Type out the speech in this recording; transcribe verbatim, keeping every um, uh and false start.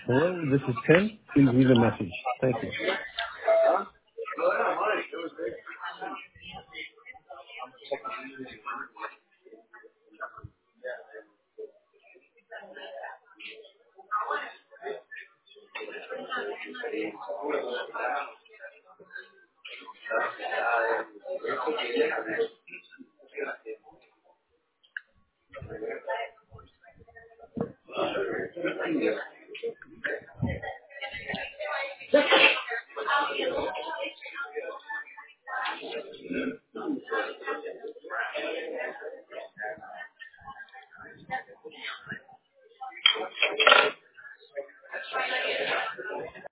Hello, this is Tim. Please leave a message. Thank you.